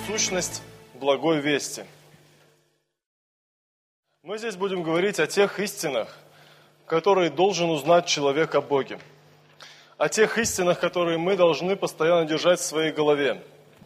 Сущность благой вести. Мы здесь будем говорить о тех истинах, которые должен узнать человек о Боге. О тех истинах, которые мы должны постоянно держать в своей голове.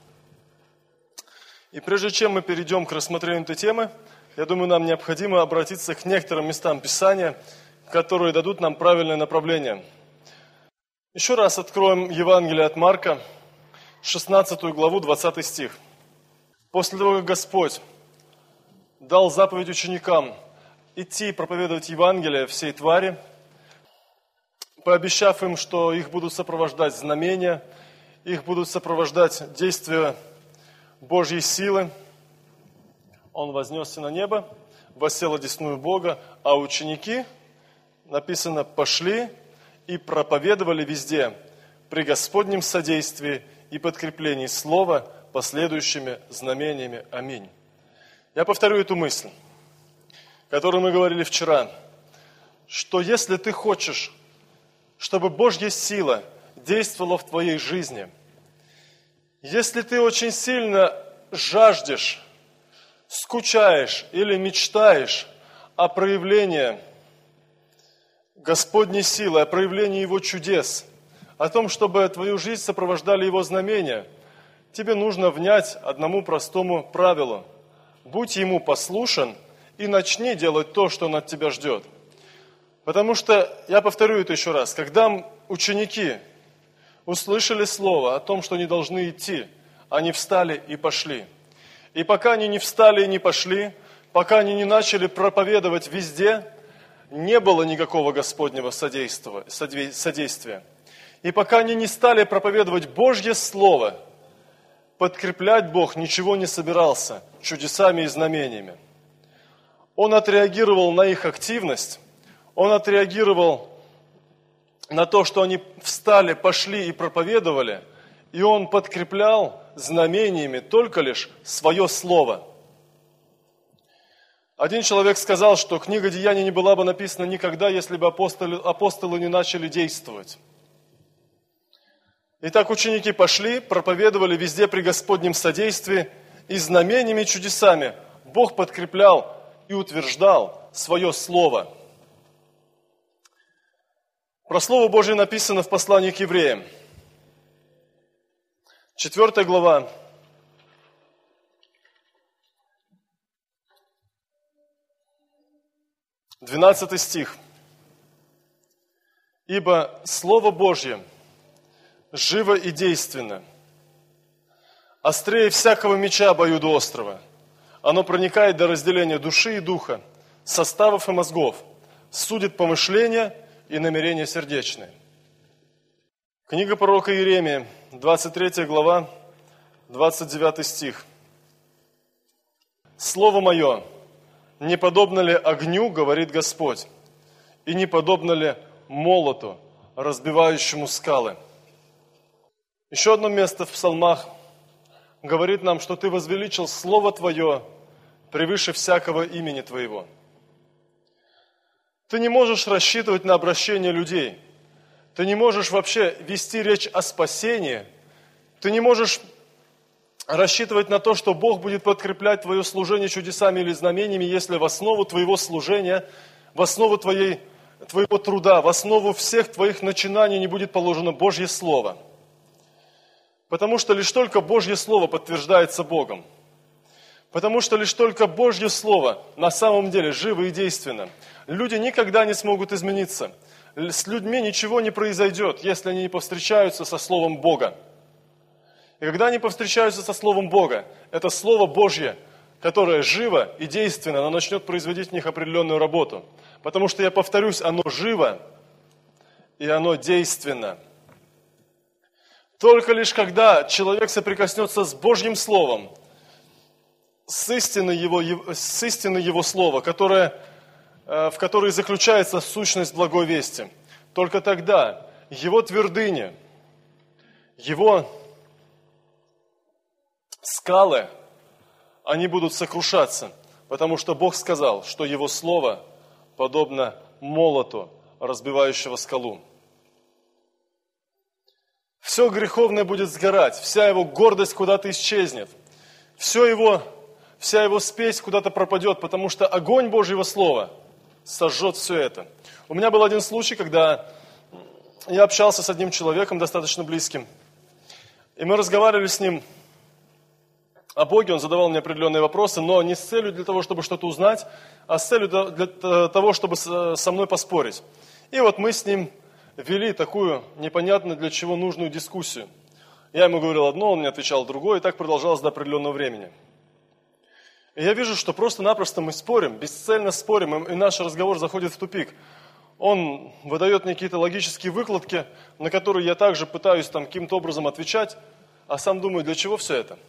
И прежде чем мы перейдем к рассмотрению этой темы, я думаю, нам необходимо обратиться к некоторым местам Писания, которые дадут нам правильное направление. Еще раз откроем Евангелие от Марка, 16 главу, 20 стих. После того, как Господь дал заповедь ученикам идти и проповедовать Евангелие всей твари, пообещав им, что их будут сопровождать знамения, их будут сопровождать действия Божьей силы, Он вознесся на небо, воссел одесную Бога, а ученики, написано, пошли и проповедовали везде при Господнем содействии и подкреплении слова последующими знамениями. Аминь. Я повторю эту мысль, которую мы говорили вчера, что если ты хочешь, чтобы Божья сила действовала в твоей жизни, если ты очень сильно жаждешь, скучаешь или мечтаешь о проявлении Господней силы, о проявлении Его чудес, о том, чтобы твою жизнь сопровождали Его знамения, тебе нужно внять одному простому правилу. Будь Ему послушен и начни делать то, что Он от тебя ждет. Потому что, я повторю это еще раз, когда ученики услышали слово о том, что они должны идти, они встали и пошли. И пока они не встали и не пошли, пока они не начали проповедовать везде, не было никакого Господнего содействия. И пока они не стали проповедовать Божье Слово, подкреплять Бог ничего не собирался чудесами и знамениями. Он отреагировал на их активность, Он отреагировал на то, что они встали, пошли и проповедовали, и Он подкреплял знамениями только лишь свое слово. Один человек сказал, что книга Деяний не была бы написана никогда, если бы апостолы не начали действовать. Итак, ученики пошли, проповедовали везде при Господнем содействии, и знамениями и чудесами Бог подкреплял и утверждал свое слово. Про Слово Божье написано в послании к евреям. 4 глава. 12 стих. «Ибо Слово Божье живо и действенно, острее всякого меча обоюдоострого. Оно проникает до разделения души и духа, составов и мозгов, судит помышления и намерения сердечные». Книга пророка Иеремии, 23 глава, 29 стих. «Слово мое, не подобно ли огню, говорит Господь, и не подобно ли молоту, разбивающему скалы?» Еще одно место в псалмах говорит нам, что ты возвеличил Слово Твое превыше всякого имени Твоего. Ты не можешь рассчитывать на обращение людей. Ты не можешь вообще вести речь о спасении. Ты не можешь рассчитывать на то, что Бог будет подкреплять твое служение чудесами или знамениями, если в основу твоего служения, в основу твоего труда, в основу всех твоих начинаний не будет положено Божье Слово. Потому что лишь только Божье Слово подтверждается Богом. Потому что лишь только Божье Слово на самом деле живо и действенно. Люди никогда не смогут измениться. С людьми ничего не произойдет, если они не повстречаются со Словом Бога. И когда они повстречаются со Словом Бога, это Слово Божье, которое живо и действенно, оно начнет производить в них определенную работу. Потому что, я повторюсь, оно живо и оно действенно. Только лишь когда человек соприкоснется с Божьим Словом, с истиной Его Слова, в которой заключается сущность благой вести, только тогда Его твердыни, Его скалы, они будут сокрушаться, потому что Бог сказал, что Его Слово подобно молоту, разбивающего скалу. Все греховное будет сгорать, вся его гордость куда-то исчезнет. вся его спесь куда-то пропадет, потому что огонь Божьего Слова сожжет все это. У меня был один случай, когда я общался с одним человеком достаточно близким, и мы разговаривали с ним о Боге, он задавал мне определенные вопросы, но не с целью для того, чтобы что-то узнать, а с целью для того, чтобы со мной поспорить. И вот мы с ним вели такую непонятно для чего нужную дискуссию. Я ему говорил одно, он мне отвечал другое, и так продолжалось до определенного времени. И я вижу, что просто-напросто мы спорим, бесцельно спорим, и наш разговор заходит в тупик. Он выдает мне какие-то логические выкладки, на которые я также пытаюсь каким-то образом отвечать, а сам думаю, для чего все это?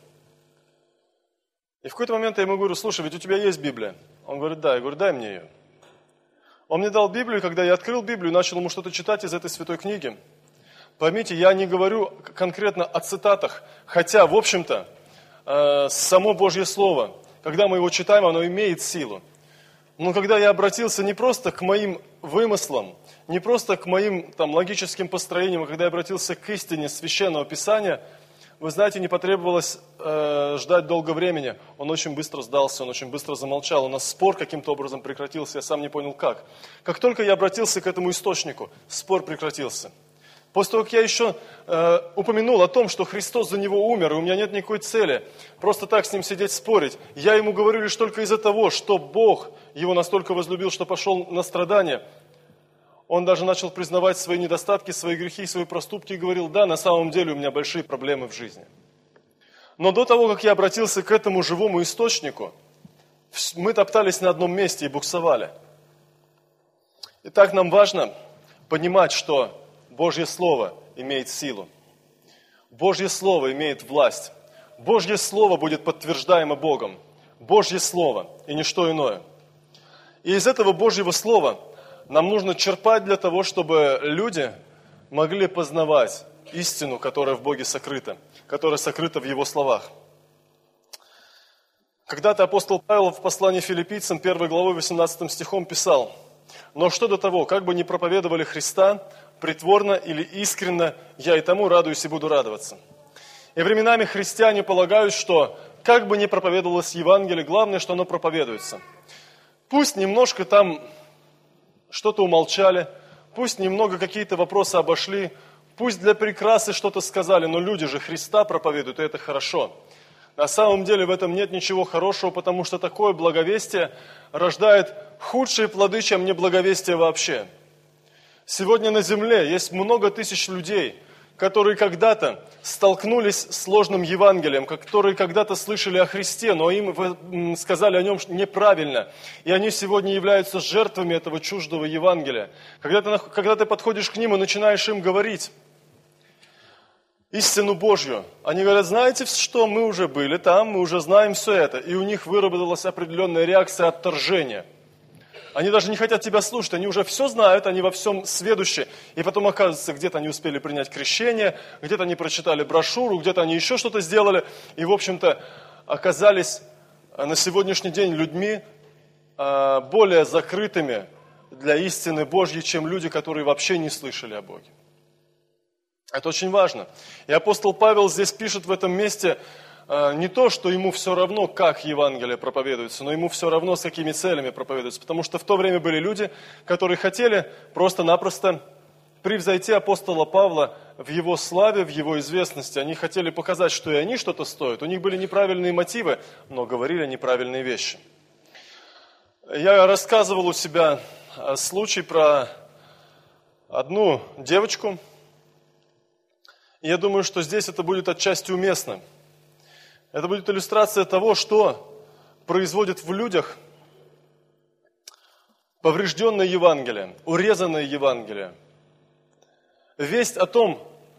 И в какой-то момент я ему говорю, слушай, ведь у тебя есть Библия? Он говорит, да. Я говорю, дай мне ее. Он мне дал Библию, и когда я открыл Библию, начал ему что-то читать из этой святой книги. Поймите, я не говорю конкретно о цитатах, хотя, в общем-то, само Божье Слово, когда мы его читаем, оно имеет силу. Но когда я обратился не просто к моим вымыслам, не просто к моим логическим построениям, а когда я обратился к истине Священного Писания, вы знаете, не потребовалось ждать долго времени. Он очень быстро сдался, он очень быстро замолчал. У нас спор каким-то образом прекратился, я сам не понял как. Как только я обратился к этому источнику, спор прекратился. После того, как я еще упомянул о том, что Христос за него умер, и у меня нет никакой цели просто так с ним сидеть спорить, я ему говорю лишь только из-за того, что Бог его настолько возлюбил, что пошел на страдания. Он даже начал признавать свои недостатки, свои грехи, свои проступки и говорил, да, на самом деле у меня большие проблемы в жизни. Но до того, как я обратился к этому живому источнику, мы топтались на одном месте и буксовали. Итак, нам важно понимать, что Божье Слово имеет силу. Божье Слово имеет власть. Божье Слово будет подтверждаемо Богом. Божье Слово и ничто иное. И из этого Божьего Слова нам нужно черпать для того, чтобы люди могли познавать истину, которая в Боге сокрыта, которая сокрыта в Его словах. Когда-то апостол Павел в послании Филиппийцам 1 главой 18 стихом писал: «Но что до того, как бы ни проповедовали Христа, притворно или искренно, я и тому радуюсь и буду радоваться». И временами христиане полагают, что как бы ни проповедовалось Евангелие, главное, что оно проповедуется. Пусть немножко там что-то умолчали, пусть немного какие-то вопросы обошли, пусть для прикрасы что-то сказали, но люди же Христа проповедуют, и это хорошо. На самом деле в этом нет ничего хорошего, потому что такое благовестие рождает худшие плоды, чем неблаговестие вообще. Сегодня на земле есть много тысяч людей, которые когда-то столкнулись с сложным Евангелием, которые когда-то слышали о Христе, но им сказали о нем неправильно. И они сегодня являются жертвами этого чуждого Евангелия. Когда ты подходишь к ним и начинаешь им говорить истину Божью, они говорят, знаете что, мы уже были там, мы уже знаем все это. И у них выработалась определенная реакция отторжения. Они даже не хотят тебя слушать, они уже все знают, они во всем сведущи. И потом, оказывается, где-то они успели принять крещение, где-то они прочитали брошюру, где-то они еще что-то сделали. И, в общем-то, оказались на сегодняшний день людьми более закрытыми для истины Божьей, чем люди, которые вообще не слышали о Боге. Это очень важно. И апостол Павел здесь пишет в этом месте не то, что ему все равно, как Евангелие проповедуется, но ему все равно, с какими целями проповедуется. Потому что в то время были люди, которые хотели просто-напросто превзойти апостола Павла в его славе, в его известности. Они хотели показать, что и они что-то стоят. У них были неправильные мотивы, но говорили неправильные вещи. Я рассказывал у себя случай про одну девочку. И я думаю, что здесь это будет отчасти уместно. Это будет иллюстрация того, что производит в людях поврежденное Евангелие, урезанное Евангелие. Весть о том,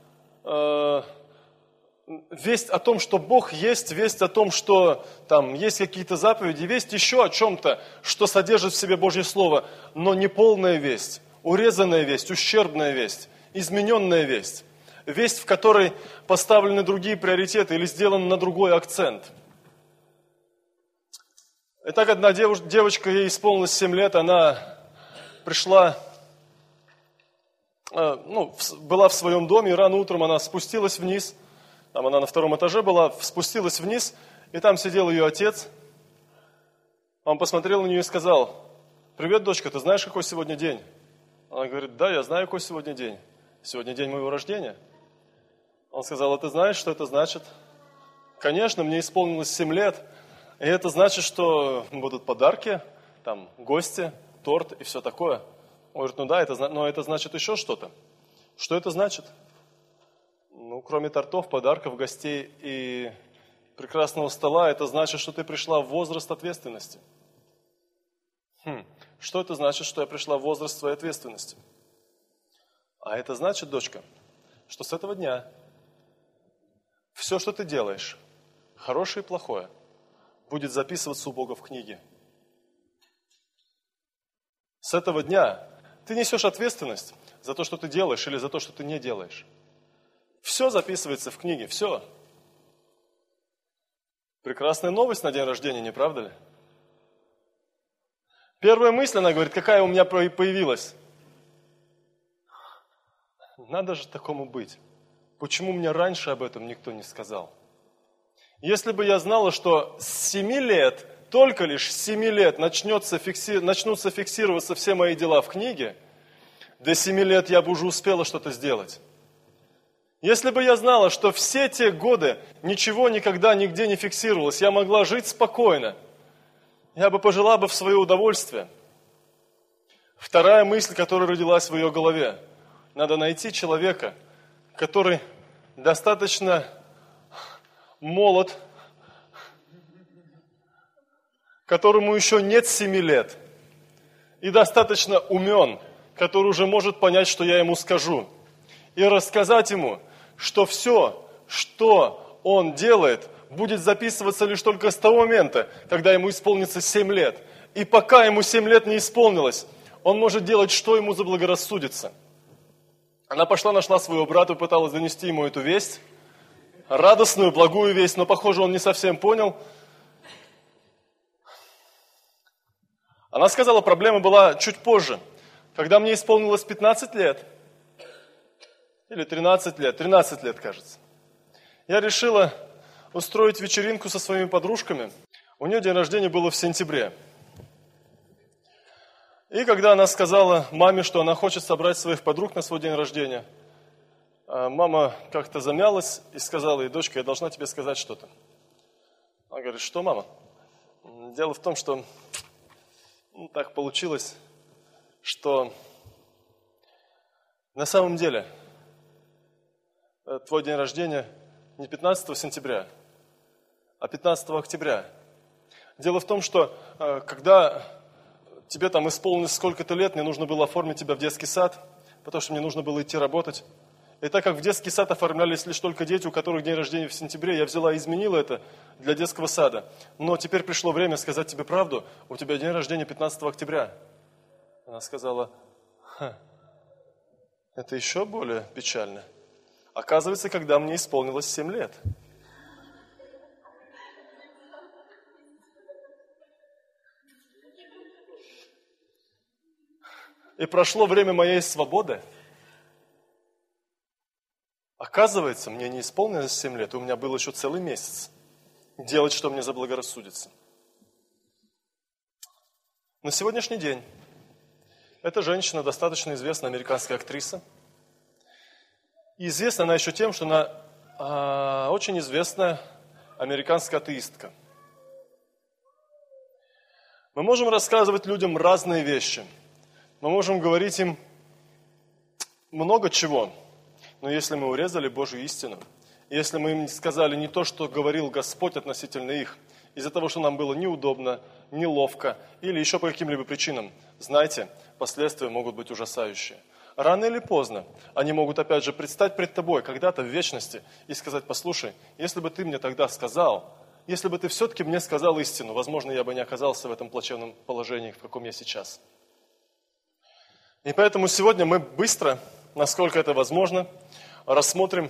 что Бог есть, весть о том, что там есть какие-то заповеди, весть еще о чем-то, что содержит в себе Божье Слово, но не полная весть, урезанная весть, ущербная весть, измененная весть. Весть, в которой поставлены другие приоритеты или сделан на другой акцент. Итак, одна девочка, ей исполнилось 7 лет, она пришла, была в своем доме, и рано утром она спустилась вниз, там она на 2-м этаже была, спустилась вниз, И там сидел ее отец. Он посмотрел на нее и сказал: «Привет, дочка, ты знаешь, какой сегодня день?» Она говорит: «Да, я знаю, какой сегодня день. Сегодня день моего рождения». Он сказал: «А ты знаешь, что это значит?» «Конечно, мне исполнилось 7 лет, и это значит, что будут подарки, там, гости, торт и все такое». Он говорит: «Ну да, но это значит еще что-то». «Что это значит?» «Ну, кроме тортов, подарков, гостей и прекрасного стола, это значит, что ты пришла в возраст ответственности». Что это значит, что я пришла в возраст своей ответственности? А это значит, дочка, что с этого дня все, что ты делаешь, хорошее и плохое, будет записываться у Бога в книге. С этого дня ты несешь ответственность за то, что ты делаешь, или за то, что ты не делаешь. Все записывается в книге, все. Прекрасная новость на день рождения, не правда ли? Первая мысль, она говорит, какая у меня появилась. Надо же такому быть. Почему мне раньше об этом никто не сказал? Если бы я знала, что с 7 лет, только лишь с 7 лет начнутся фиксироваться все мои дела в книге, до 7 лет я бы уже успела что-то сделать. Если бы я знала, что все те годы ничего никогда нигде не фиксировалось, я могла жить спокойно, я бы пожила бы в свое удовольствие. Вторая мысль, которая родилась в ее голове. Надо найти человека, который достаточно молод, которому еще нет 7 лет, и достаточно умен, который уже может понять, что я ему скажу, и рассказать ему, что все, что он делает, будет записываться лишь только с того момента, когда ему исполнится 7 лет. И пока ему 7 лет не исполнилось, он может делать, что ему заблагорассудится. Она пошла, нашла своего брата, пыталась донести ему эту весть, радостную, благую весть, но, похоже, он не совсем понял. Она сказала, проблема была чуть позже, когда мне исполнилось 15 лет, или 13 лет, кажется. Я решила устроить вечеринку со своими подружками. У нее день рождения было в сентябре. И когда она сказала маме, что она хочет собрать своих подруг на свой день рождения, мама как-то замялась и сказала ей: дочка, я должна тебе сказать что-то. Она говорит: что, мама? Дело в том, что так получилось, что на самом деле твой день рождения не 15 сентября, а 15 октября. Дело в том, что когда тебе там исполнилось сколько-то лет, мне нужно было оформить тебя в детский сад, потому что мне нужно было идти работать. И так как в детский сад оформлялись лишь только дети, у которых день рождения в сентябре, я взяла и изменила это для детского сада. Но теперь пришло время сказать тебе правду, у тебя день рождения 15 октября. Она сказала: это еще более печально. Оказывается, когда мне исполнилось 7 лет. И прошло время моей свободы. Оказывается, мне не исполнилось 7 лет, у меня был еще целый месяц делать, что мне заблагорассудится. На сегодняшний день эта женщина достаточно известная американская актриса. И известна она еще тем, что она очень известная американская атеистка. Мы можем рассказывать людям разные вещи. Мы можем говорить им много чего. Но если мы урезали Божью истину, если мы им сказали не то, что говорил Господь относительно их, из-за того, что нам было неудобно, неловко или еще по каким-либо причинам, знаете, последствия могут быть ужасающие. Рано или поздно они могут опять же предстать пред тобой когда-то в вечности и сказать: послушай, если бы ты мне тогда сказал, если бы ты все-таки мне сказал истину, возможно, я бы не оказался в этом плачевном положении, в каком я сейчас. И поэтому сегодня мы быстро, насколько это возможно, рассмотрим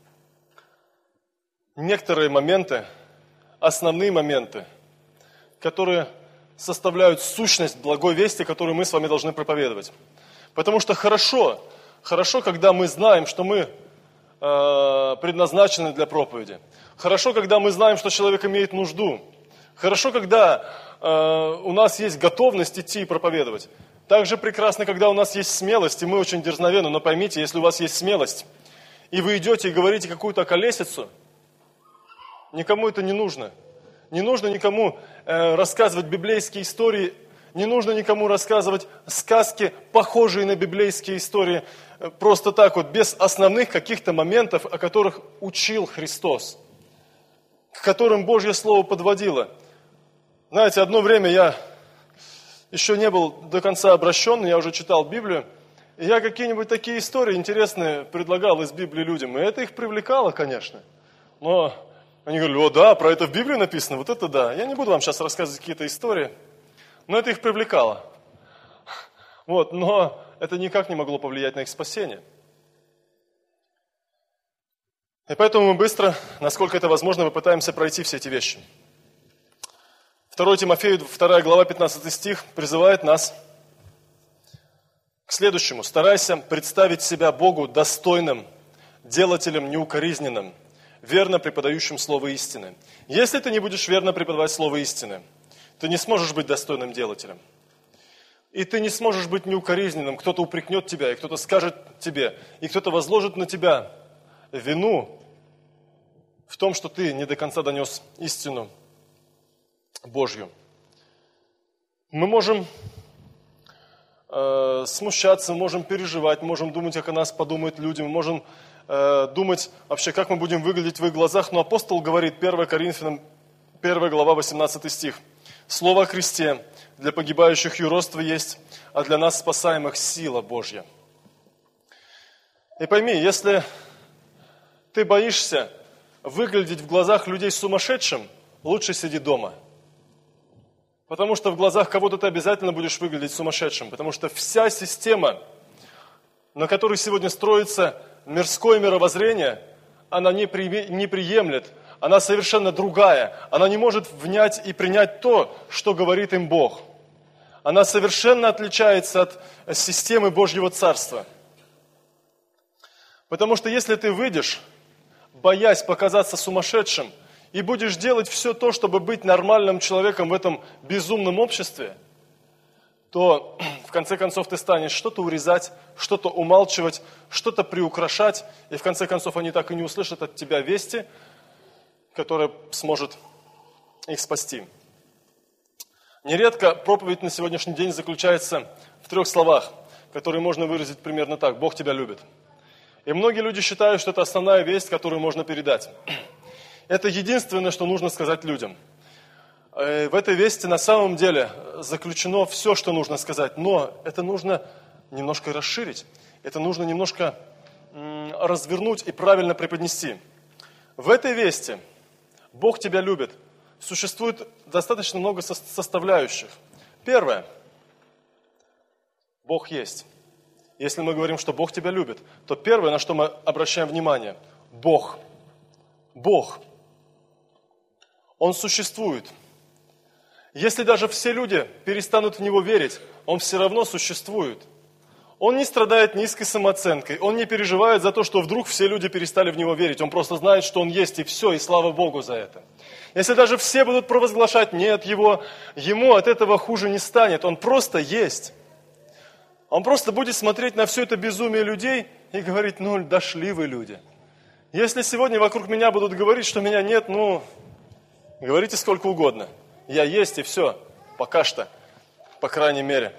некоторые моменты, основные моменты, которые составляют сущность благой вести, которую мы с вами должны проповедовать. Потому что хорошо, когда мы знаем, что мы предназначены для проповеди. Хорошо, когда мы знаем, что человек имеет нужду. Хорошо, когда у нас есть готовность идти и проповедовать. Также прекрасно, когда у нас есть смелость, и мы очень дерзновенны. Но поймите, если у вас есть смелость, и вы идете и говорите какую-то околесицу, никому это не нужно. Не нужно никому рассказывать библейские истории, не нужно никому рассказывать сказки, похожие на библейские истории, просто так вот, без основных каких-то моментов, о которых учил Христос, к которым Божье Слово подводило. Знаете, одно время я еще не был до конца обращен, я уже читал Библию, и я какие-нибудь такие истории интересные предлагал из Библии людям, и это их привлекало, конечно. Но они говорили: о да, про это в Библии написано, вот это да. Я не буду вам сейчас рассказывать какие-то истории, но это их привлекало. Вот, но это никак не могло повлиять на их спасение. И поэтому мы быстро, насколько это возможно, попытаемся пройти все эти вещи. 2 Тимофею, 2 глава, 15 стих призывает нас к следующему. «Старайся представить себя Богу достойным, делателем неукоризненным, верно преподающим Слово истины». Если ты не будешь верно преподавать Слово истины, ты не сможешь быть достойным делателем. И ты не сможешь быть неукоризненным. Кто-то упрекнет тебя, и кто-то скажет тебе, и кто-то возложит на тебя вину в том, что ты не до конца донес истину Божью. Мы можем смущаться, можем переживать, можем думать, как о нас подумают люди, мы можем думать вообще, как мы будем выглядеть в их глазах. Но апостол говорит, 1 Коринфянам, 1 глава, 18 стих. «Слово о Христе для погибающих юродство есть, а для нас спасаемых сила Божья». И пойми, если ты боишься выглядеть в глазах людей сумасшедшим, лучше сиди дома. Потому что в глазах кого-то ты обязательно будешь выглядеть сумасшедшим. Потому что вся система, на которой сегодня строится мирское мировоззрение, она не приемлет, она совершенно другая. Она не может внять и принять то, что говорит им Бог. Она совершенно отличается от системы Божьего Царства. Потому что если ты выйдешь, боясь показаться сумасшедшим, и будешь делать все то, чтобы быть нормальным человеком в этом безумном обществе, то в конце концов ты станешь что-то урезать, что-то умалчивать, что-то приукрашать, и в конце концов они так и не услышат от тебя вести, которая сможет их спасти. Нередко проповедь на сегодняшний день заключается в 3 словах, которые можно выразить примерно так: «Бог тебя любит». И многие люди считают, что это основная весть, которую можно передать. Это единственное, что нужно сказать людям. В этой вести на самом деле заключено все, что нужно сказать, но это нужно немножко расширить, это нужно немножко развернуть и правильно преподнести. В этой вести «Бог тебя любит» существует достаточно много составляющих. Первое. Бог есть. Если мы говорим, что Бог тебя любит, то первое, на что мы обращаем внимание – Бог. Бог. Он существует. Если даже все люди перестанут в Него верить, Он все равно существует. Он не страдает низкой самооценкой, Он не переживает за то, что вдруг все люди перестали в Него верить. Он просто знает, что Он есть, и все, и слава Богу за это. Если даже все будут провозглашать «нет Его», Ему от этого хуже не станет. Он просто есть. Он просто будет смотреть на все это безумие людей и говорить: ну, дошли вы, люди. Если сегодня вокруг меня будут говорить, что меня нет, ну, говорите сколько угодно. Я есть, и все. Пока что. По крайней мере.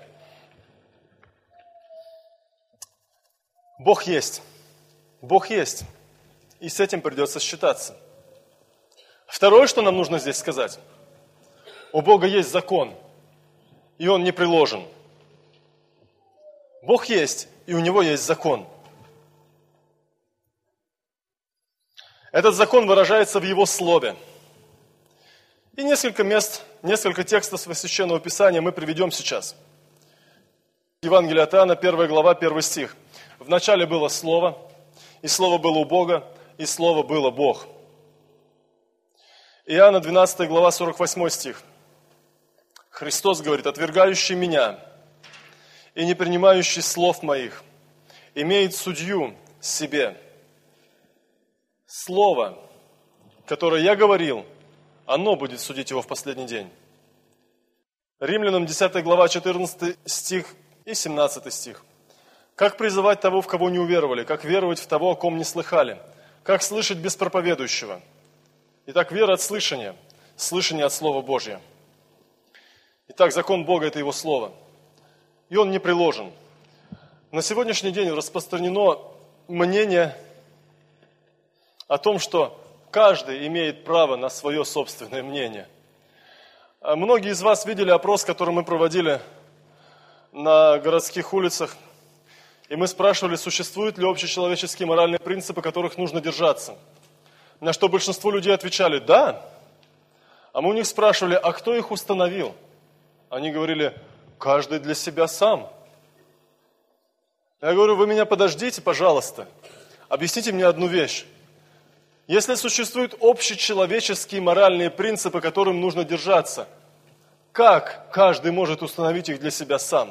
Бог есть. Бог есть. И с этим придется считаться. Второе, что нам нужно здесь сказать. У Бога есть закон, и Он не приложен. Бог есть, и у Него есть закон. Этот закон выражается в Его Слове. И несколько мест, несколько текстов Священного Писания мы приведем сейчас. Евангелие от Иоанна, 1 глава, 1 стих. «В начале было Слово, и Слово было у Бога, и Слово было Бог». Иоанна, 12 глава, 48 стих. Христос говорит: «Отвергающий меня и не принимающий слов моих имеет судью себе. слово, которое я говорил, оно будет судить его в последний день. Римлянам 10 глава 14 стих и 17 стих. Как призывать того, в кого не уверовали? Как веровать в того, о ком не слыхали? Как слышать без проповедующего? Итак, вера от слышания, слышание от Слова Божьего. Итак, закон Бога – это Его Слово. И он не приложен. На сегодняшний день распространено мнение о том, что каждый имеет право на свое собственное мнение. Многие из вас видели опрос, который мы проводили на городских улицах. И мы спрашивали, существуют ли общечеловеческие моральные принципы, которых нужно держаться. На что большинство людей отвечали «да». А мы у них спрашивали, а кто их установил? Они говорили, каждый для себя сам. Я говорю, вы меня подождите, пожалуйста. Объясните мне одну вещь. Если существуют общечеловеческие моральные принципы, которым нужно держаться, как каждый может установить их для себя сам?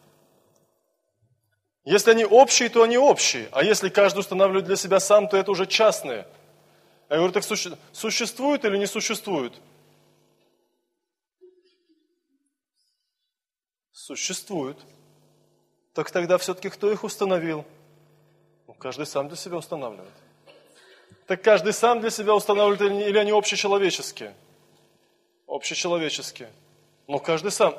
Если они общие, то они общие. А если каждый устанавливает для себя сам, то это уже частные. Я говорю, так существует или не существует? Существует. Так тогда все-таки кто их установил? Каждый сам для себя устанавливает. Так каждый сам для себя устанавливает или они общечеловеческие? Общечеловеческие. Но каждый сам.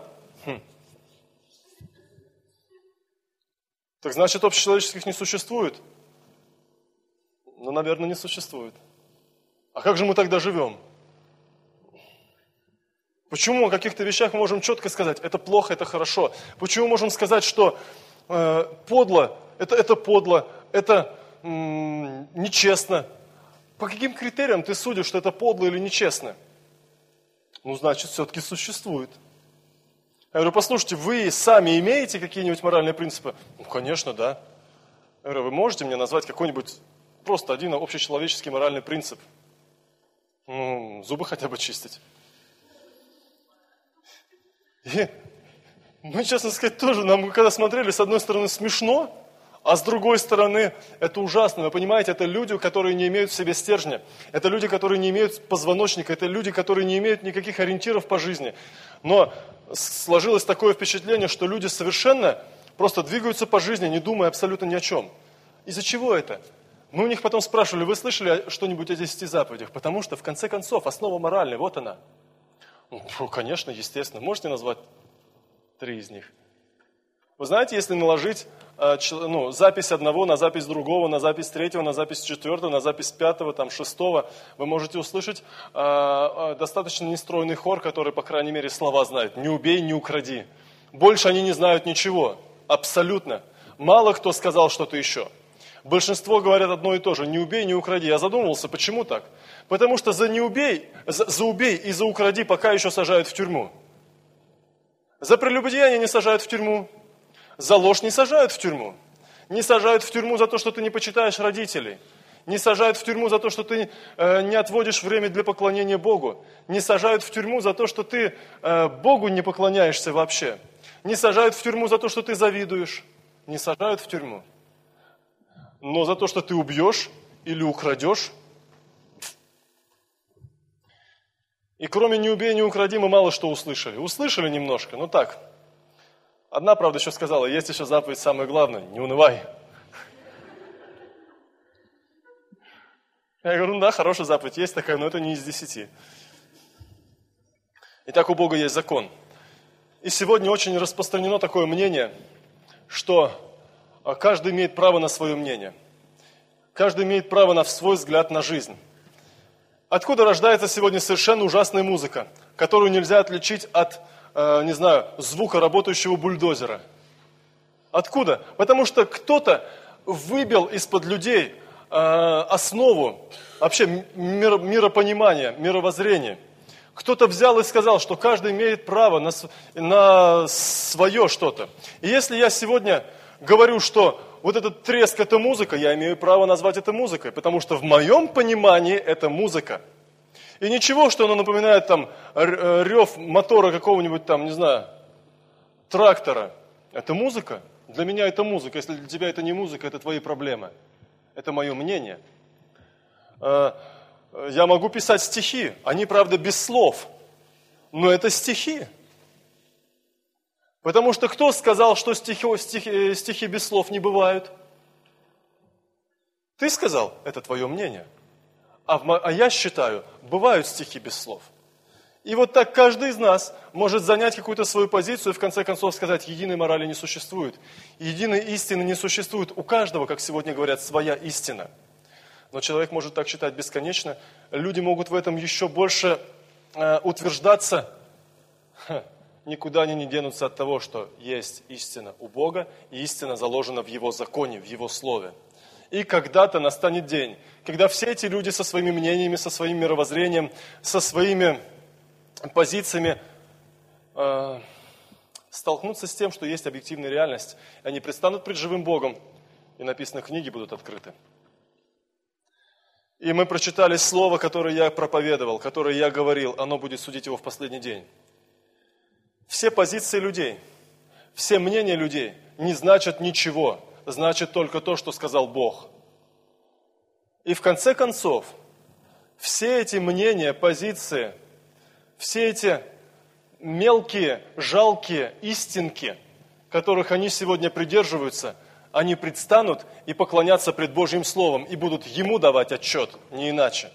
Так значит, общечеловеческих не существует? Ну, наверное, не существует. А как же мы тогда живем? Почему о каких-то вещах мы можем четко сказать, это плохо, это хорошо? Почему мы можем сказать, что подло, это подло, это нечестно? По каким критериям ты судишь, что это подло или нечестно? Ну, значит, все-таки существует. Я говорю, послушайте, вы сами имеете какие-нибудь моральные принципы? Ну, конечно, да. Я говорю, вы можете мне назвать какой-нибудь просто один общечеловеческий моральный принцип? Ну, зубы хотя бы чистить. И мы, честно сказать, тоже, нам когда смотрели, с одной стороны смешно, а с другой стороны это ужасно. Вы понимаете, это люди, которые не имеют в себе стержня. Это люди, которые не имеют позвоночника. Это люди, которые не имеют никаких ориентиров по жизни. Но сложилось такое впечатление, что люди совершенно просто двигаются по жизни, не думая абсолютно ни о чем. Из-за чего это? Мы у них потом спрашивали, вы слышали что-нибудь о 10 заповедях? Потому что, в конце концов, основа моральная, вот она. Ну, конечно, естественно. Можете назвать 3 из них? Вы знаете, если наложить запись одного на запись другого, на запись третьего, на запись четвертого, на запись пятого, там, шестого, вы можете услышать достаточно нестройный хор, который, по крайней мере, слова знает. Не убей, не укради. Больше они не знают ничего. Абсолютно. Мало кто сказал что-то еще. Большинство говорят одно и то же. Не убей, не укради. Я задумывался, почему так? Потому что за убей и за укради пока еще сажают в тюрьму. За прелюбодеяние не сажают в тюрьму. За ложь не сажают в тюрьму. Не сажают в тюрьму за то, что ты не почитаешь родителей. Не сажают в тюрьму за то, что ты не отводишь время для поклонения Богу. Не сажают в тюрьму за то, что ты Богу не поклоняешься вообще. Не сажают в тюрьму за то, что ты завидуешь. Не сажают в тюрьму. Но за то, что ты убьешь или украдешь. И кроме «не убей, не укради» мы мало что услышали. Услышали немножко, но так. Одна, правда, еще сказала, есть еще заповедь самое главное, не унывай. Я говорю, ну да, хорошая заповедь, есть такая, но это не из 10. Итак, у Бога есть закон. И сегодня очень распространено такое мнение, что каждый имеет право на свое мнение. Каждый имеет право на свой взгляд на жизнь. Откуда рождается сегодня совершенно ужасная музыка, которую нельзя отличить от звука работающего бульдозера? Откуда? Потому что кто-то выбил из-под людей основу вообще миропонимания, мировоззрения. Кто-то взял и сказал, что каждый имеет право на свое что-то. И если я сегодня говорю, что вот этот треск – это музыка, я имею право назвать это музыкой, потому что в моем понимании это музыка. И ничего, что оно напоминает там рев мотора какого-нибудь там, не знаю, трактора. Это музыка. Для меня это музыка. Если для тебя это не музыка, это твои проблемы. Это мое мнение. Я могу писать стихи, они, правда, без слов, но это стихи. Потому что кто сказал, что стихи без слов не бывают? Ты сказал, это твое мнение. А я считаю, бывают стихи без слов. И вот так каждый из нас может занять какую-то свою позицию и в конце концов сказать, единой морали не существует, единой истины не существует. У каждого, как сегодня говорят, своя истина. Но человек может так считать бесконечно. Люди могут в этом еще больше утверждаться. Никуда они не денутся от того, что есть истина у Бога, и истина заложена в Его законе, в Его Слове. И когда-то настанет день, когда все эти люди со своими мнениями, со своим мировоззрением, со своими позициями столкнутся с тем, что есть объективная реальность. Они предстанут пред живым Богом, и написано, книги будут открыты. И мы прочитали слово, которое я проповедовал, которое я говорил, оно будет судить его в последний день. Все позиции людей, все мнения людей не значат ничего, значит только то, что сказал Бог. И в конце концов, все эти мнения, позиции, все эти мелкие, жалкие истинки, которых они сегодня придерживаются, они предстанут и поклонятся пред Божьим Словом и будут Ему давать отчет, не иначе.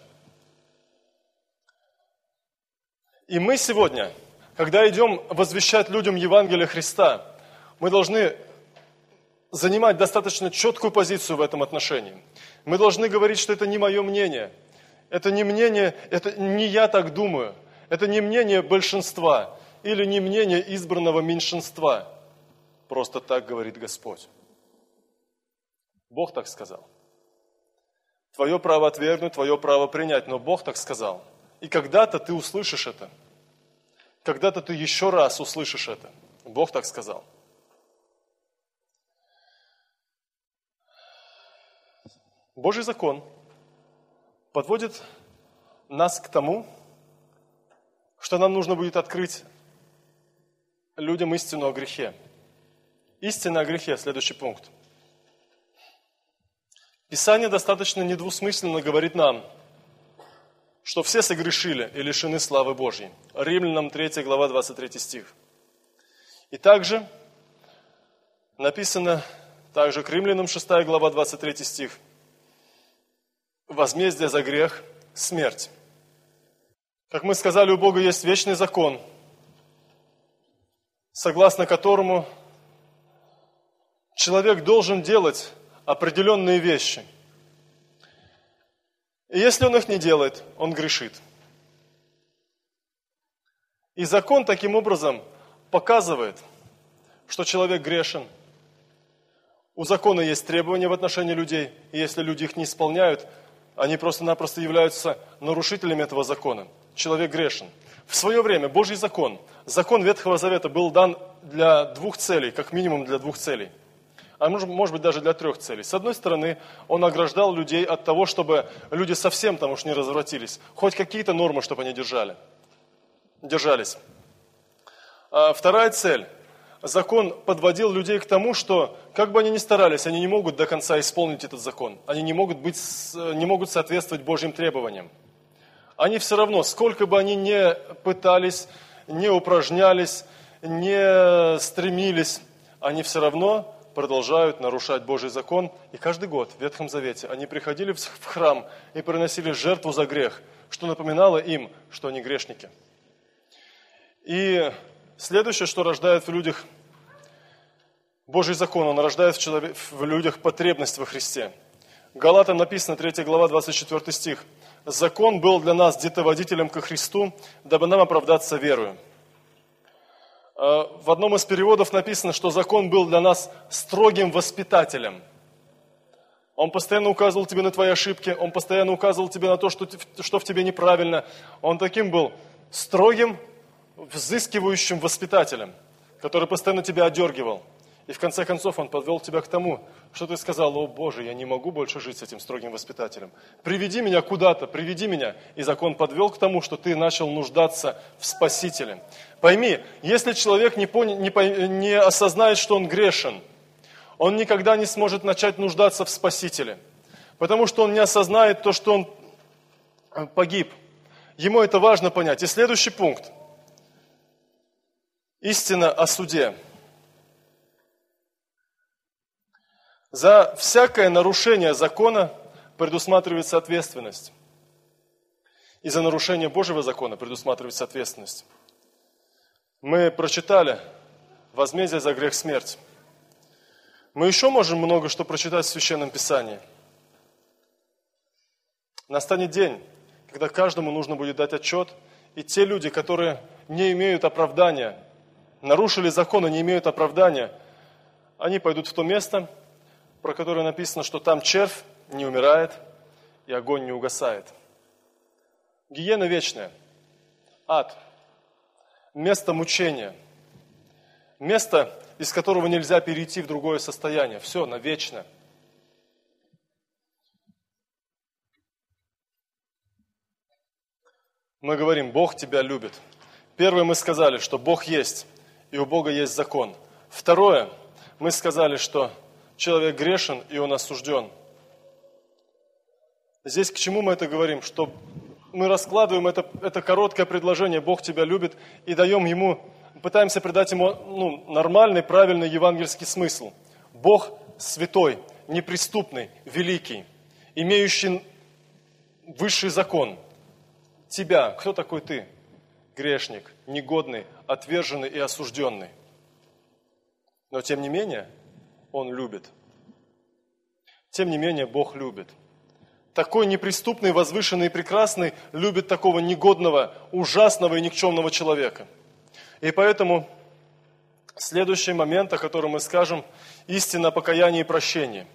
И мы сегодня, когда идем возвещать людям Евангелие Христа, мы должны занимать достаточно четкую позицию в этом отношении. Мы должны говорить, что это не мое мнение, это не мнение, это не я так думаю, это не мнение большинства или не мнение избранного меньшинства. Просто так говорит Господь. Бог так сказал. Твое право отвергнуть, твое право принять, но Бог так сказал. И когда-то ты услышишь это. Когда-то ты еще раз услышишь это. Бог так сказал. Божий закон подводит нас к тому, что нам нужно будет открыть людям истину о грехе. Истина о грехе, следующий пункт. Писание достаточно недвусмысленно говорит нам, что все согрешили и лишены славы Божьей. Римлянам 3 глава 23 стих. И также написано, также к Римлянам 6 глава 23 стих. Возмездие за грех – смерть. Как мы сказали, у Бога есть вечный закон, согласно которому человек должен делать определенные вещи. И если он их не делает, он грешит. И закон таким образом показывает, что человек грешен. У закона есть требования в отношении людей, и если люди их не исполняют, они просто-напросто являются нарушителями этого закона. Человек грешен. В свое время Божий закон, закон Ветхого Завета был дан для двух целей, как минимум для двух целей. А может быть даже для трех целей. С одной стороны, он ограждал людей от того, чтобы люди совсем там уж не развратились. Хоть какие-то нормы, чтобы они держались. А вторая цель. Закон подводил людей к тому, что, как бы они ни старались, они не могут до конца исполнить этот закон. Они не могут соответствовать Божьим требованиям. Они все равно, сколько бы они ни пытались, не упражнялись, не стремились, они все равно продолжают нарушать Божий закон. И каждый год в Ветхом Завете они приходили в храм и приносили жертву за грех, что напоминало им, что они грешники. И следующее, что рождает в людях Божий закон, он рождает в людях потребность во Христе. Галатам написано, 3 глава, 24 стих. «Закон был для нас детоводителем ко Христу, дабы нам оправдаться верою». В одном из переводов написано, что закон был для нас строгим воспитателем. Он постоянно указывал тебе на твои ошибки, он постоянно указывал тебе на то, что в тебе неправильно. Он таким был строгим, взыскивающим воспитателем, который постоянно тебя одергивал. И в конце концов он подвел тебя к тому, что ты сказал: «О Боже, я не могу больше жить с этим строгим воспитателем. Приведи меня куда-то, приведи меня». И закон подвел к тому, что ты начал нуждаться в Спасителе. Пойми, если человек не осознает, что он грешен, он никогда не сможет начать нуждаться в Спасителе. Потому что он не осознает то, что он погиб. Ему это важно понять. И следующий пункт. Истина о суде. За всякое нарушение закона предусматривается ответственность. И за нарушение Божьего закона предусматривается ответственность. Мы прочитали возмездие за грех смерть. Мы еще можем много что прочитать в Священном Писании. Настанет день, когда каждому нужно будет дать отчет, и те люди, которые не имеют оправдания, нарушили закон и не имеют оправдания, они пойдут в то место, про которое написано, что там червь не умирает и огонь не угасает. Гиена вечная, ад, место мучения, место, из которого нельзя перейти в другое состояние. Все, навечно. Мы говорим, Бог тебя любит. Первое, мы сказали, что Бог есть, и у Бога есть закон. Второе, мы сказали, что человек грешен, и он осужден. Здесь к чему мы это говорим? Что мы раскладываем это короткое предложение «Бог тебя любит» и даем ему, пытаемся придать ему нормальный, правильный евангельский смысл. Бог святой, неприступный, великий, имеющий высший закон. Тебя, кто такой ты? Грешник, негодный, отверженный и осужденный. Но тем не менее, Он любит. Тем не менее, Бог любит. Такой неприступный, возвышенный и прекрасный любит такого негодного, ужасного и никчемного человека. И поэтому следующий момент, о котором мы скажем, истина о покаянии и прощении.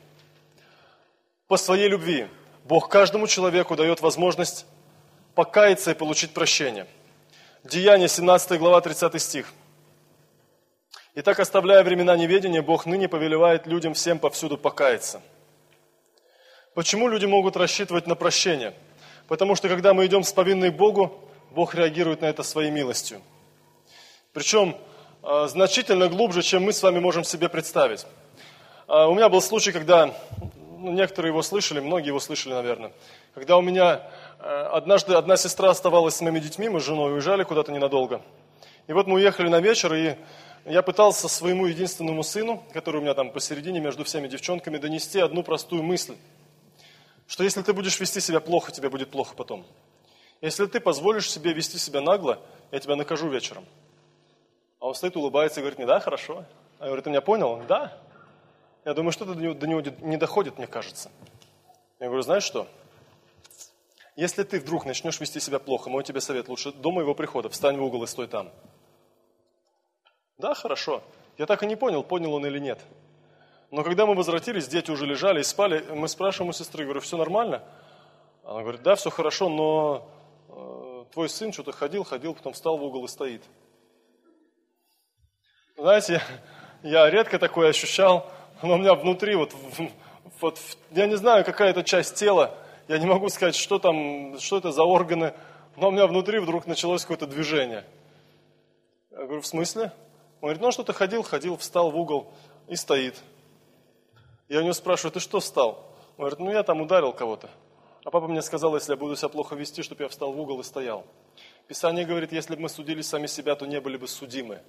По своей любви Бог каждому человеку дает возможность покаяться и получить прощение. Деяния, 17 глава, 30 стих. «Итак, оставляя времена неведения, Бог ныне повелевает людям всем повсюду покаяться». Почему люди могут рассчитывать на прощение? Потому что, когда мы идем с повинной к Богу, Бог реагирует на это своей милостью. Причем значительно глубже, чем мы с вами можем себе представить. У меня был случай, когда, некоторые его слышали, многие его слышали, наверное, когда у меня однажды одна сестра оставалась с моими детьми, мы с женой уезжали куда-то ненадолго. И вот мы уехали на вечер, и я пытался своему единственному сыну, который у меня там посередине между всеми девчонками, донести одну простую мысль. Что если ты будешь вести себя плохо, тебе будет плохо потом. Если ты позволишь себе вести себя нагло, я тебя накажу вечером. А он стоит, улыбается и говорит мне, да, хорошо. А я говорю, ты меня понял? Он, да. Я думаю, что-то до него не доходит, мне кажется. Я говорю, знаешь что? Если ты вдруг начнешь вести себя плохо, мой тебе совет, лучше до моего прихода встань в угол и стой там. Да, хорошо. Я так и не понял, понял он или нет. Но когда мы возвратились, дети уже лежали и спали, мы спрашиваем у сестры, говорю, все нормально? Она говорит, да, все хорошо, но твой сын что-то ходил, потом встал в угол и стоит. Знаете, я редко такое ощущал, но у меня внутри, я не знаю, какая это часть тела, я не могу сказать, что это за органы, но у меня внутри вдруг началось какое-то движение. Я говорю, в смысле? Он говорит, ну что-то ходил, встал в угол и стоит. Я у него спрашиваю, ты что встал? Он говорит, я там ударил кого-то. А папа мне сказал, если я буду себя плохо вести, чтобы я встал в угол и стоял. Писание говорит, если бы мы судили сами себя, то не были бы судимы.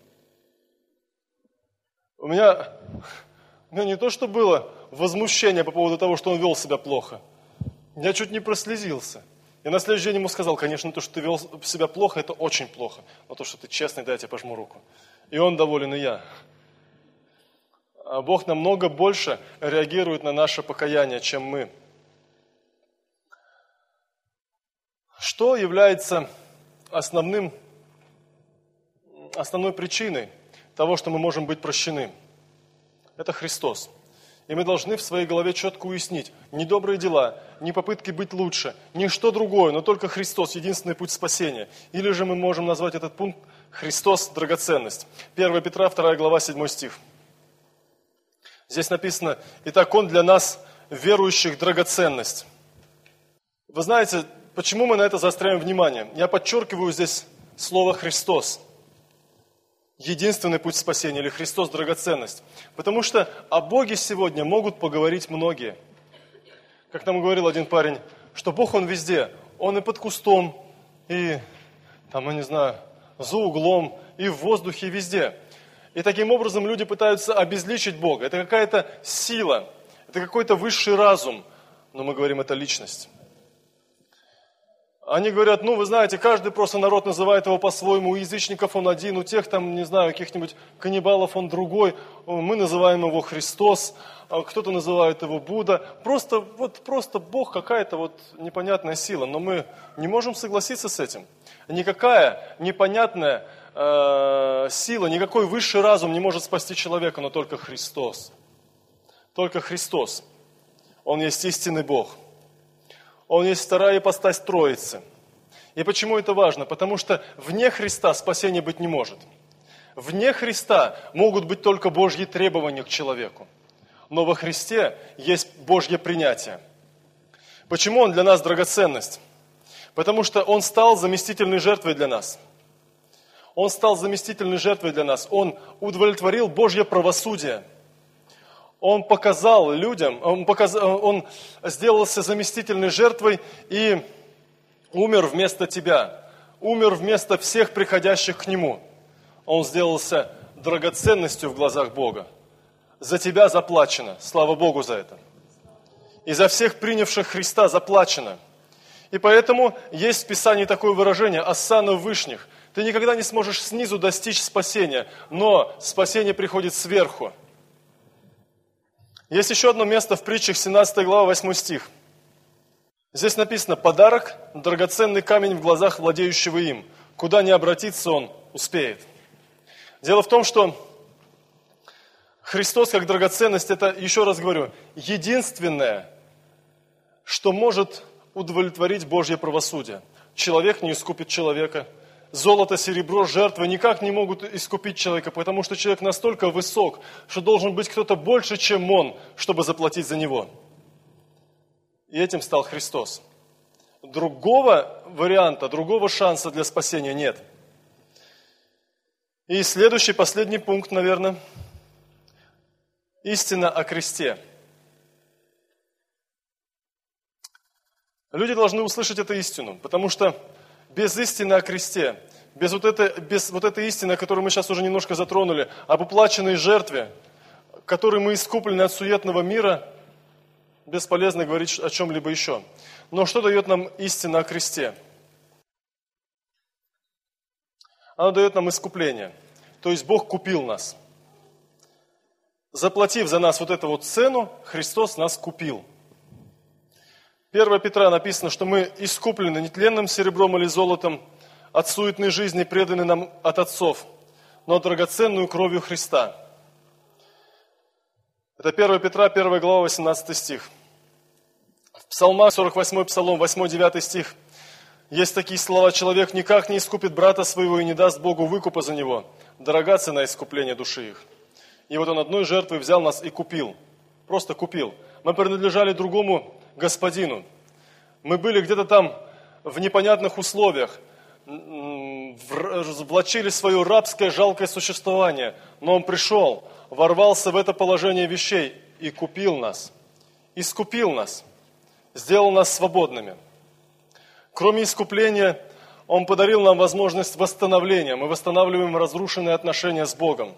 У меня не то, что было возмущение по поводу того, что он вел себя плохо. Я чуть не прослезился. Я на следующий день ему сказал, конечно, то, что ты вел себя плохо, это очень плохо. Но то, что ты честный, дай я тебе пожму руку. И он доволен, и я. А Бог намного больше реагирует на наше покаяние, чем мы. Что является основной причиной того, что мы можем быть прощены? Это Христос. И мы должны в своей голове четко уяснить, ни добрые дела, ни попытки быть лучше, ни что другое, но только Христос – единственный путь спасения. Или же мы можем назвать этот пункт «Христос – драгоценность». 1 Петра, 2 глава, 7 стих. Здесь написано, «Итак, Он для нас, верующих, драгоценность». Вы знаете, почему мы на это заостряем внимание? Я подчеркиваю здесь слово «Христос». Единственный путь спасения, или Христос – драгоценность. Потому что о Боге сегодня могут поговорить многие. Как нам говорил один парень, что Бог, Он везде. Он и под кустом, и там, я не знаю, за углом, и в воздухе, и везде. И таким образом люди пытаются обезличить Бога. Это какая-то сила, это какой-то высший разум. Но мы говорим, это личность. Они говорят, вы знаете, каждый просто народ называет его по-своему. У язычников он один, у тех там, не знаю, каких-нибудь каннибалов он другой. Мы называем его Христос, кто-то называет его Будда. Просто Бог какая-то непонятная сила. Но мы не можем согласиться с этим. Никакая непонятная сила, никакой высший разум не может спасти человека, но только Христос. Только Христос. Он есть истинный Бог. Он есть вторая ипостась Троицы. И почему это важно? Потому что вне Христа спасения быть не может. Вне Христа могут быть только Божьи требования к человеку. Но во Христе есть Божье принятие. Почему Он для нас драгоценность? Потому что Он стал заместительной жертвой для нас. Он стал заместительной жертвой для нас. Он удовлетворил Божье правосудие. Он показал людям, он сделался заместительной жертвой и умер вместо тебя, умер вместо всех приходящих к Нему. Он сделался драгоценностью в глазах Бога. За тебя заплачено, слава Богу за это. И за всех принявших Христа заплачено. И поэтому есть в Писании такое выражение «Осанна вышних». Ты никогда не сможешь снизу достичь спасения, но спасение приходит сверху. Есть еще одно место в притчах, 17 глава, 8 стих. Здесь написано: «Подарок – драгоценный камень в глазах владеющего им. Куда ни обратиться, он успеет». Дело в том, что Христос как драгоценность – это, еще раз говорю, единственное, что может удовлетворить Божье правосудие. Человек не искупит человека. Золото, серебро, жертвы никак не могут искупить человека, потому что человек настолько высок, что должен быть кто-то больше, чем он, чтобы заплатить за него. И этим стал Христос. Другого варианта, другого шанса для спасения нет. И следующий, последний пункт, наверное. Истина о кресте. Люди должны услышать эту истину, потому что без истины о кресте, без вот этой истины, которую мы сейчас уже немножко затронули, об уплаченной жертве, которой мы искуплены от суетного мира, бесполезно говорить о чем-либо еще. Но что дает нам истина о кресте? Она дает нам искупление. То есть Бог купил нас. Заплатив за нас вот эту цену, Христос нас купил. 1 Петра написано, что мы искуплены нетленным серебром или золотом, от суетной жизни, преданы нам от отцов, но драгоценную кровью Христа. Это 1 Петра, 1 глава, 18 стих. В Псалмах, 48 Псалом, 8-9 стих, есть такие слова: «Человек никак не искупит брата своего и не даст Богу выкупа за него. Дорога цена искупления души их». И вот Он одной жертвой взял нас и купил. Просто купил. Мы принадлежали другому Господину. Мы были где-то там в непонятных условиях, влачили свое рабское, жалкое существование. Но Он пришел, ворвался в это положение вещей и купил нас. Искупил нас, сделал нас свободными. Кроме искупления, Он подарил нам возможность восстановления. Мы восстанавливаем разрушенные отношения с Богом.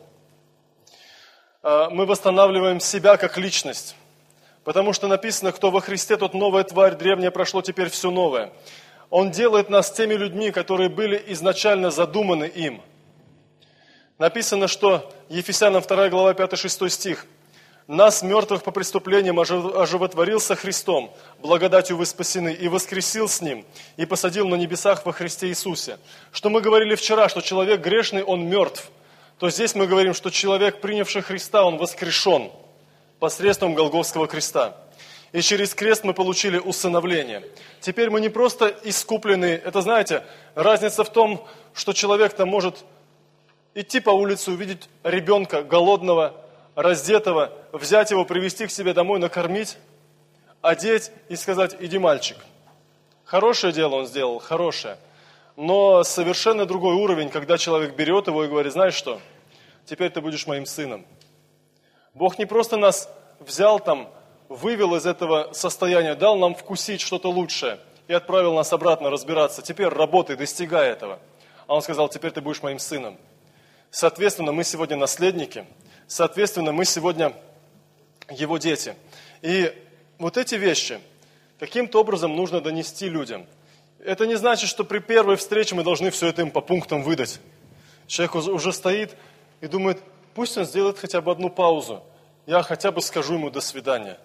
Мы восстанавливаем себя как личность. Потому что написано: кто во Христе, тот новая тварь, древнее прошло, теперь все новое. Он делает нас теми людьми, которые были изначально задуманы им. Написано, что Ефесянам 2 глава 5-6 стих: «Нас, мертвых по преступлениям, оживотворил со Христом, благодатью вы спасены, и воскресил с Ним, и посадил на небесах во Христе Иисусе». Что мы говорили вчера, что человек грешный, он мертв. То здесь мы говорим, что человек, принявший Христа, он воскрешен посредством Голгофского креста. И через крест мы получили усыновление. Теперь мы не просто искуплены. Это, знаете, разница в том, что человек там может идти по улице, увидеть ребенка голодного, раздетого, взять его, привести к себе домой, накормить, одеть и сказать: иди, мальчик. Хорошее дело он сделал, хорошее. Но совершенно другой уровень, когда человек берет его и говорит: знаешь что, теперь ты будешь моим сыном. Бог не просто нас взял там, вывел из этого состояния, дал нам вкусить что-то лучшее. и отправил нас обратно разбираться. Теперь работай, достигай этого. А он сказал, теперь ты будешь моим сыном. Соответственно, мы сегодня наследники. Соответственно, мы сегодня его дети. И вот эти вещи каким-то образом нужно донести людям. Это не значит, что при первой встрече мы должны все это им по пунктам выдать. Человек уже стоит и думает, пусть он сделает хотя бы одну паузу. Я хотя бы скажу ему «до свидания».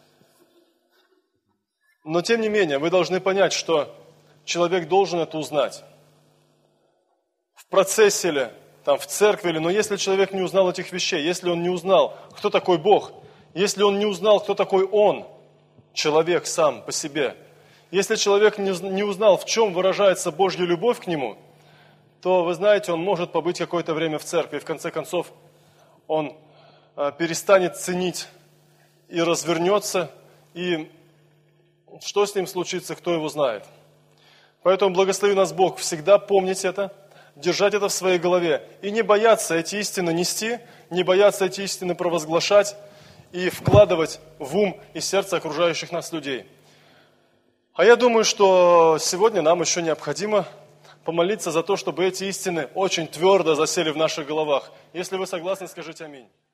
Но тем не менее, вы должны понять, что человек должен это узнать. В процессе ли, там, в церкви ли, но если человек не узнал этих вещей, если он не узнал, кто такой Бог, если он не узнал, кто такой он, человек сам по себе, если человек не узнал, в чем выражается Божья любовь к нему, то, вы знаете, он может побыть какое-то время в церкви, и в конце концов он перестанет ценить и развернется, и что с ним случится, кто его знает. Поэтому благослови нас Бог всегда помнить это, держать это в своей голове и не бояться эти истины нести, не бояться эти истины провозглашать и вкладывать в ум и сердце окружающих нас людей. А я думаю, что сегодня нам еще необходимо помолиться за то, чтобы эти истины очень твердо засели в наших головах. Если вы согласны, скажите аминь.